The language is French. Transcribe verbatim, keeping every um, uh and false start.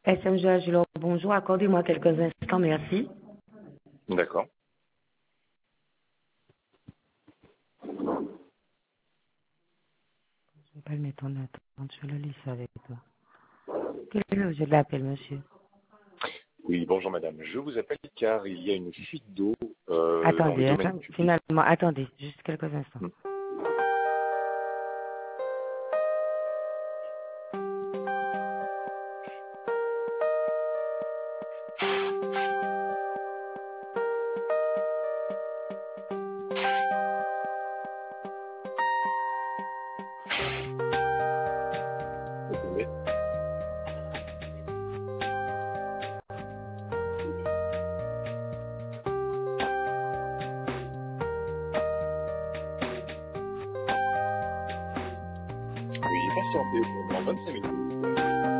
S M G Agilor, bonjour. Accordez-moi quelques instants, merci. D'accord. Je vais pas le mettre en attente, je le laisse avec toi. Quel est l'objet de l'appel, monsieur? Oui, bonjour madame. Je vous appelle car il y a une fuite d'eau euh, dans le Attendez, domaine hein, public. finalement, attendez, juste quelques instants. Hmm. Attendez. Oui, patientez pendant vingt-cinq minutes.